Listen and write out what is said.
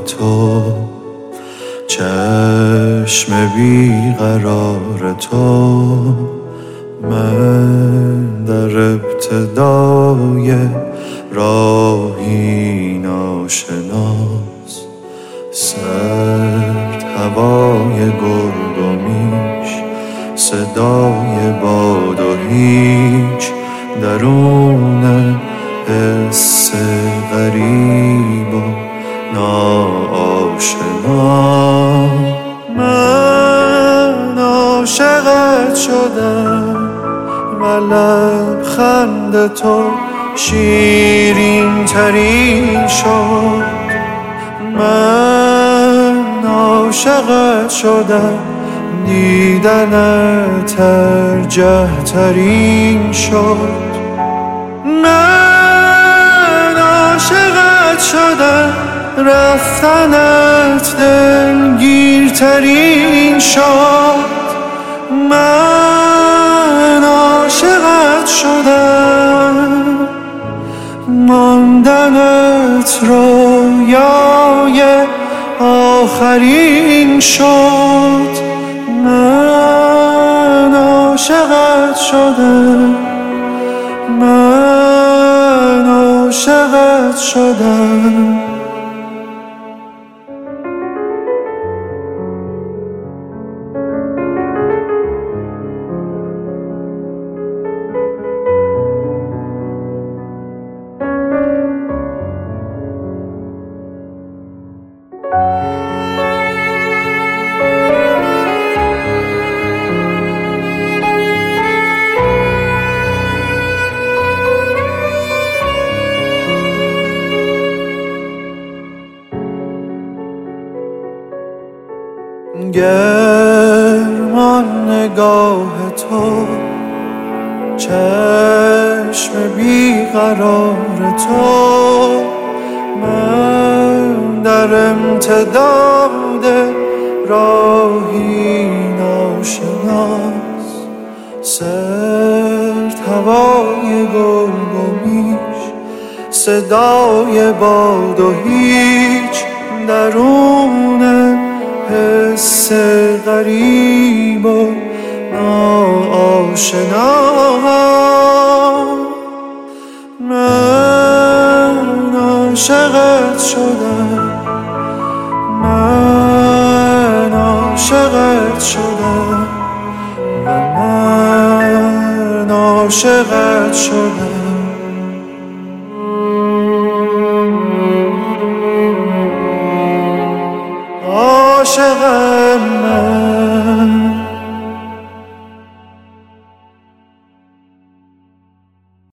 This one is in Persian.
تو، چشم بیقرار تو. من در ابتدای راهی ناشناس، سرد هوای گرگ و میش، صدای باد و هیچ درون حس غریب و ناآشنا. من عاشقت شدم و لبخند تو شیرین ترین شد. من عاشقت شدم، دیدنت ارجح ترین شد. من عاشقت شدم، رفتنت دلگیرترین شد. من عاشقت شدم، ماندنت رویای آخرین شد. من عاشقت شدم، من عاشقت شدم. گرمان نگاه تو، چشم بیقرار تو. من در امتداد راهی ناشناس، سرد هوای گرگ و میش، صدای باد و هیچ درون حس غریب و ناآشنا. من عاشقت شدم، من عاشقت شدم و من عاشقت شدم. عاشقم من.